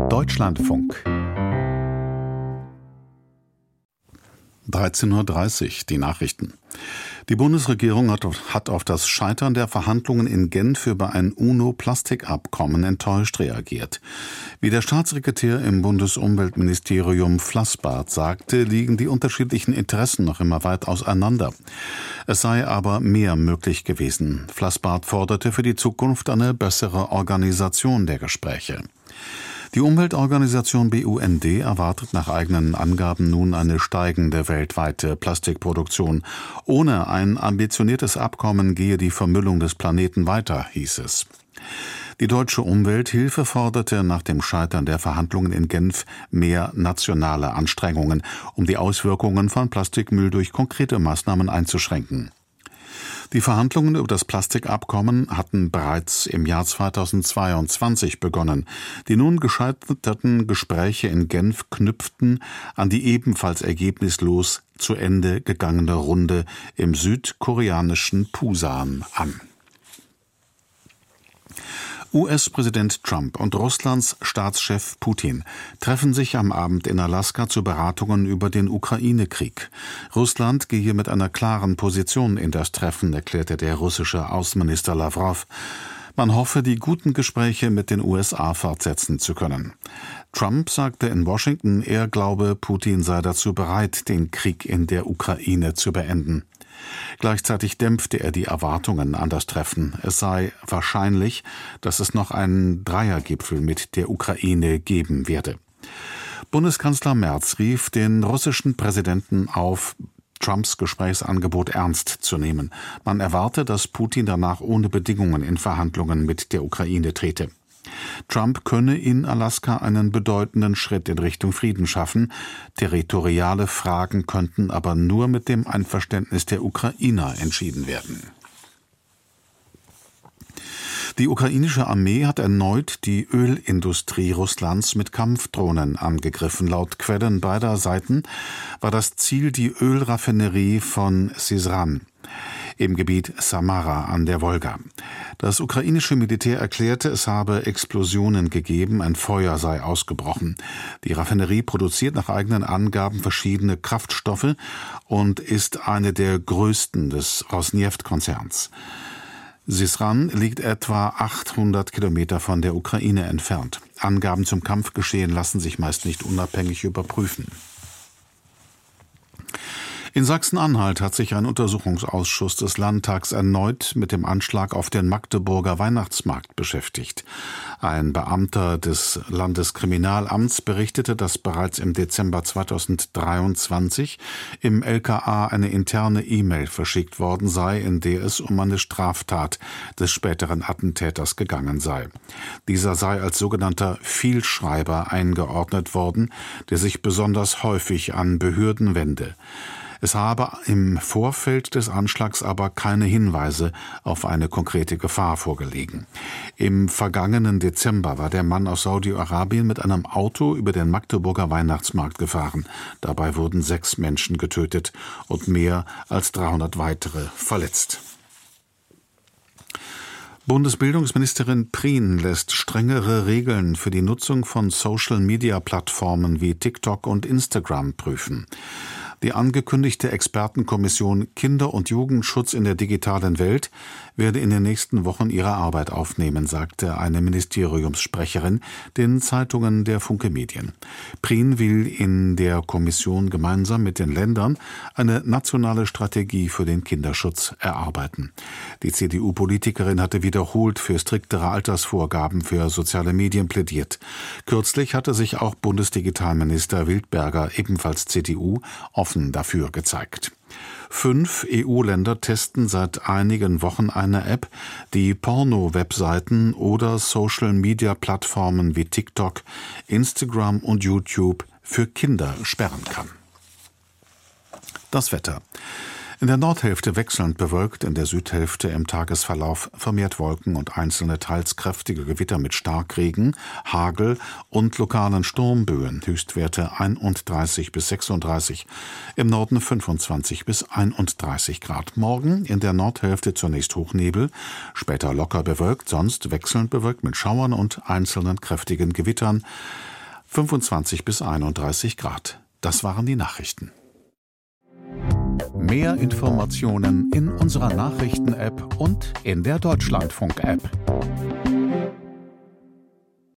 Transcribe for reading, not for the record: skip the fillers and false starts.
Deutschlandfunk 13:30 Uhr, die Nachrichten. Die Bundesregierung hat auf das Scheitern der Verhandlungen in Genf über ein UNO-Plastikabkommen enttäuscht reagiert. Wie der Staatssekretär im Bundesumweltministerium Flassbart sagte, liegen die unterschiedlichen Interessen noch immer weit auseinander. Es sei aber mehr möglich gewesen. Flassbart forderte für die Zukunft eine bessere Organisation der Gespräche. Die Umweltorganisation BUND erwartet nach eigenen Angaben nun eine steigende weltweite Plastikproduktion. Ohne ein ambitioniertes Abkommen gehe die Vermüllung des Planeten weiter, hieß es. Die Deutsche Umwelthilfe forderte nach dem Scheitern der Verhandlungen in Genf mehr nationale Anstrengungen, um die Auswirkungen von Plastikmüll durch konkrete Maßnahmen einzuschränken. Die Verhandlungen über das Plastikabkommen hatten bereits im Jahr 2022 begonnen. Die nun gescheiterten Gespräche in Genf knüpften an die ebenfalls ergebnislos zu Ende gegangene Runde im südkoreanischen Pusan an. US-Präsident Trump und Russlands Staatschef Putin treffen sich am Abend in Alaska zu Beratungen über den Ukraine-Krieg. Russland gehe mit einer klaren Position in das Treffen, erklärte der russische Außenminister Lawrow. Man hoffe, die guten Gespräche mit den USA fortsetzen zu können. Trump sagte in Washington, er glaube, Putin sei dazu bereit, den Krieg in der Ukraine zu beenden. Gleichzeitig dämpfte er die Erwartungen an das Treffen. Es sei wahrscheinlich, dass es noch einen Dreiergipfel mit der Ukraine geben werde. Bundeskanzler Merz rief den russischen Präsidenten auf, Trumps Gesprächsangebot ernst zu nehmen. Man erwarte, dass Putin danach ohne Bedingungen in Verhandlungen mit der Ukraine trete. Trump könne in Alaska einen bedeutenden Schritt in Richtung Frieden schaffen. Territoriale Fragen könnten aber nur mit dem Einverständnis der Ukrainer entschieden werden. Die ukrainische Armee hat erneut die Ölindustrie Russlands mit Kampfdrohnen angegriffen. Laut Quellen beider Seiten war das Ziel die Ölraffinerie von Syzran im Gebiet Samara an der Wolga. Das ukrainische Militär erklärte, es habe Explosionen gegeben, ein Feuer sei ausgebrochen. Die Raffinerie produziert nach eigenen Angaben verschiedene Kraftstoffe und ist eine der größten des Rosneft-Konzerns. Syzran liegt etwa 800 Kilometer von der Ukraine entfernt. Angaben zum Kampfgeschehen lassen sich meist nicht unabhängig überprüfen. In Sachsen-Anhalt hat sich ein Untersuchungsausschuss des Landtags erneut mit dem Anschlag auf den Magdeburger Weihnachtsmarkt beschäftigt. Ein Beamter des Landeskriminalamts berichtete, dass bereits im Dezember 2023 im LKA eine interne E-Mail verschickt worden sei, in der es um eine Straftat des späteren Attentäters gegangen sei. Dieser sei als sogenannter Vielschreiber eingeordnet worden, der sich besonders häufig an Behörden wende. Es habe im Vorfeld des Anschlags aber keine Hinweise auf eine konkrete Gefahr vorgelegen. Im vergangenen Dezember war der Mann aus Saudi-Arabien mit einem Auto über den Magdeburger Weihnachtsmarkt gefahren. Dabei wurden 6 Menschen getötet und mehr als 300 weitere verletzt. Bundesbildungsministerin Prien lässt strengere Regeln für die Nutzung von Social-Media-Plattformen wie TikTok und Instagram prüfen. Die angekündigte Expertenkommission Kinder- und Jugendschutz in der digitalen Welt werde in den nächsten Wochen ihre Arbeit aufnehmen, sagte eine Ministeriumssprecherin den Zeitungen der Funke Medien. Prien will in der Kommission gemeinsam mit den Ländern eine nationale Strategie für den Kinderschutz erarbeiten. Die CDU-Politikerin hatte wiederholt für striktere Altersvorgaben für soziale Medien plädiert. Kürzlich hatte sich auch Bundesdigitalminister Wildberger, ebenfalls CDU, offen dafür gezeigt. 5 EU-Länder testen seit einigen Wochen eine App, die Porno-Webseiten oder Social-Media-Plattformen wie TikTok, Instagram und YouTube für Kinder sperren kann. Das Wetter. In der Nordhälfte wechselnd bewölkt, in der Südhälfte im Tagesverlauf vermehrt Wolken und einzelne teils kräftige Gewitter mit Starkregen, Hagel und lokalen Sturmböen. Höchstwerte 31 bis 36, im Norden 25 bis 31 Grad. Morgen in der Nordhälfte zunächst Hochnebel, später locker bewölkt, sonst wechselnd bewölkt mit Schauern und einzelnen kräftigen Gewittern. 25 bis 31 Grad. Das waren die Nachrichten. Mehr Informationen in unserer Nachrichten-App und in der Deutschlandfunk-App.